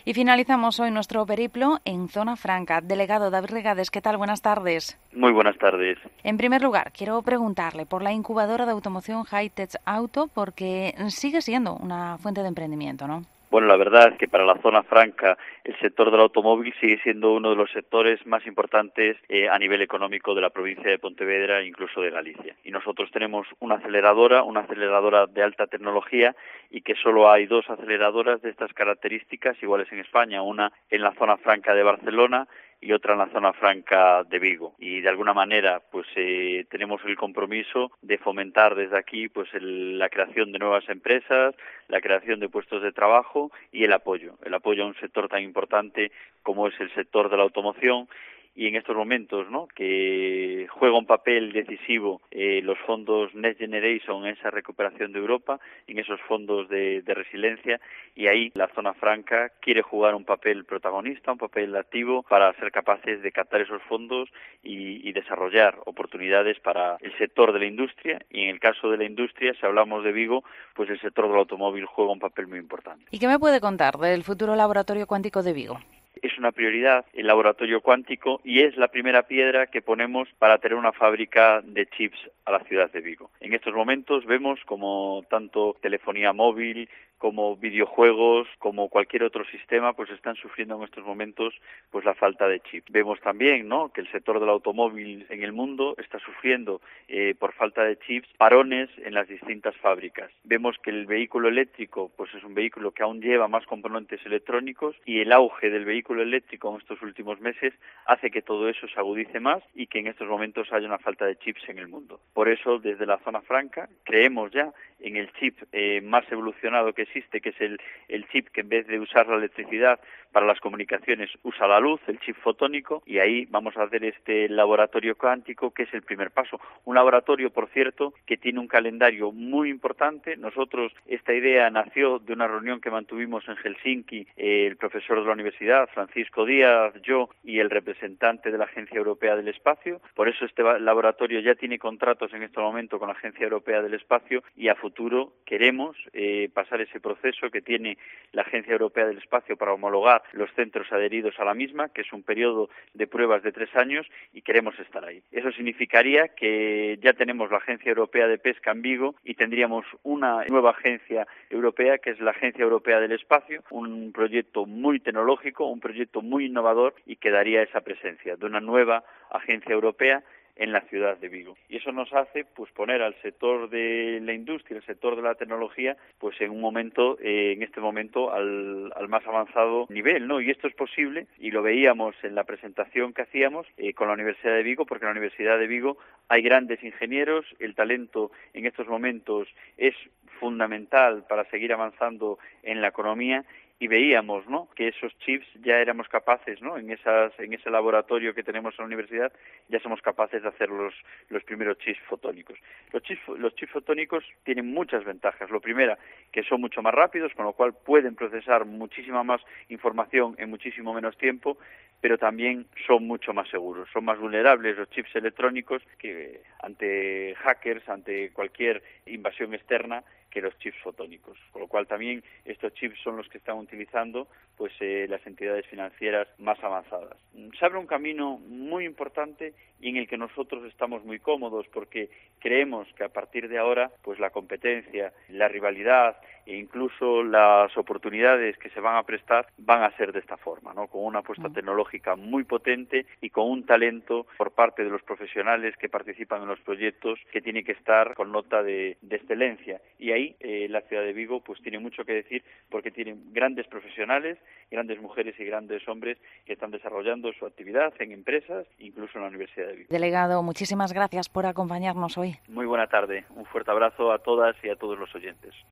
Y finalizamos hoy nuestro periplo en Zona Franca. Delegado David Regades, ¿qué tal? Buenas tardes. Muy buenas tardes. En primer lugar, quiero preguntarle por la incubadora de automoción Hightech Auto, porque sigue siendo una fuente de emprendimiento, ¿no? Bueno, la verdad es que para la zona franca el sector del automóvil sigue siendo uno de los sectores más importantes a nivel económico de la provincia de Pontevedra e incluso de Galicia. Y nosotros tenemos una aceleradora de alta tecnología y que solo hay dos aceleradoras de estas características iguales en España, una en la zona franca de Barcelona y otra en la zona franca de Vigo. Y de alguna manera pues tenemos el compromiso de fomentar desde aquí pues la creación de nuevas empresas, la creación de puestos de trabajo y el apoyo a un sector tan importante como es el sector de la automoción. Y en estos momentos, ¿no?, que juega un papel decisivo los fondos Next Generation en esa recuperación de Europa, en esos fondos de resiliencia, y ahí la zona franca quiere jugar un papel protagonista, un papel activo para ser capaces de captar esos fondos y desarrollar oportunidades para el sector de la industria. Y en el caso de la industria, si hablamos de Vigo, pues el sector del automóvil juega un papel muy importante. ¿Y qué me puede contar del futuro laboratorio cuántico de Vigo? Es una prioridad el laboratorio cuántico y es la primera piedra que ponemos para tener una fábrica de chips a la ciudad de Vigo. En estos momentos vemos como tanto telefonía móvil como videojuegos, como cualquier otro sistema, pues están sufriendo en estos momentos pues la falta de chip. Vemos también, ¿no?, que el sector del automóvil en el mundo está sufriendo por falta de chips parones en las distintas fábricas. Vemos que el vehículo eléctrico pues es un vehículo que aún lleva más componentes electrónicos y el auge del vehículo eléctrico en estos últimos meses hace que todo eso se agudice más y que en estos momentos haya una falta de chips en el mundo. Por eso, desde la zona franca, creemos ya en el chip más evolucionado que existe, que es el chip que en vez de usar la electricidad para las comunicaciones usa la luz, el chip fotónico, y ahí vamos a hacer este laboratorio cuántico, que es el primer paso. Un laboratorio, por cierto, que tiene un calendario muy importante. Nosotros, esta idea nació de una reunión que mantuvimos en Helsinki, el profesor de la universidad, Francisco Díaz, yo y el representante de la Agencia Europea del Espacio. Por eso este laboratorio ya tiene contratos en este momento con la Agencia Europea del Espacio y a futuro queremos pasar ese proceso que tiene la Agencia Europea del Espacio para homologar los centros adheridos a la misma, que es un periodo de pruebas de 3 años, y queremos estar ahí. Eso significaría que ya tenemos la Agencia Europea de Pesca en Vigo y tendríamos una nueva agencia europea, que es la Agencia Europea del Espacio, un proyecto muy tecnológico, un proyecto muy innovador, y que daría esa presencia de una nueva agencia europea en la ciudad de Vigo. Y eso nos hace pues poner al sector de la industria, el sector de la tecnología, pues en un momento, en este momento, al más avanzado nivel, ¿no? Y esto es posible, y lo veíamos en la presentación que hacíamos con la Universidad de Vigo, porque en la Universidad de Vigo hay grandes ingenieros, el talento en estos momentos es fundamental para seguir avanzando en la economía. Y veíamos, ¿no?, que esos chips ya éramos capaces, ¿no?, en ese laboratorio que tenemos en la universidad, ya somos capaces de hacer los primeros chips fotónicos. Los chips fotónicos tienen muchas ventajas. Lo primero, que son mucho más rápidos, con lo cual pueden procesar muchísima más información en muchísimo menos tiempo, pero también son mucho más seguros. Son más vulnerables los chips electrónicos que ante hackers, ante cualquier invasión externa, que los chips fotónicos, con lo cual también estos chips son los que están utilizando pues las entidades financieras más avanzadas. Se abre un camino muy importante y en el que nosotros estamos muy cómodos, porque creemos que a partir de ahora pues la competencia, la rivalidad e incluso las oportunidades que se van a prestar van a ser de esta forma, ¿no?, con una apuesta tecnológica muy potente y con un talento por parte de los profesionales que participan en los proyectos que tiene que estar con nota de excelencia. Y ahí la ciudad de Vigo pues tiene mucho que decir, porque tiene grandes profesionales, grandes mujeres y grandes hombres que están desarrollando su actividad en empresas, incluso en la Universidad de Vigo. Delegado, muchísimas gracias por acompañarnos hoy. Muy buena tarde. Un fuerte abrazo a todas y a todos los oyentes.